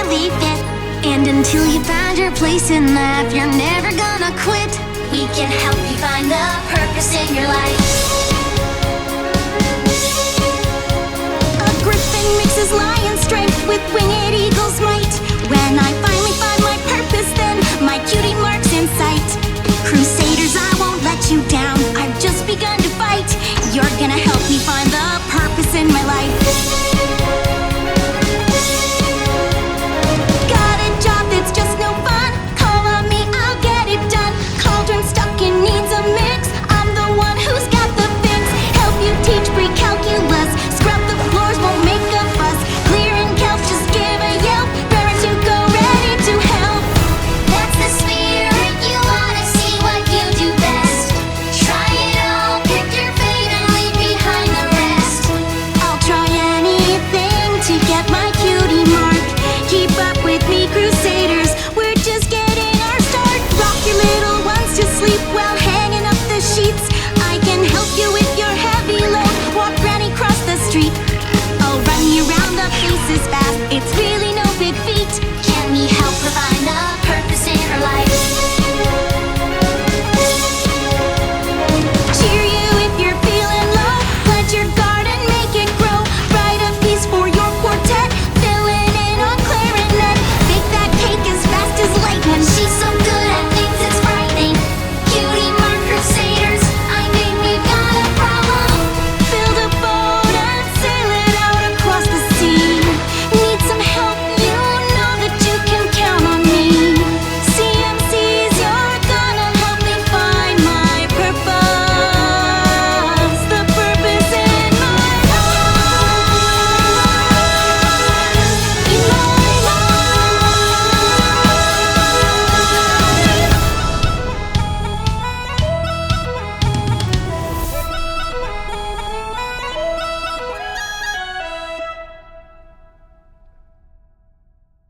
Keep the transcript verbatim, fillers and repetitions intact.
really fit. And until you find your place in life, you're never gonna quit. We can help you find the purpose in your life. A griffin mixes lion strength with winged eagle's might.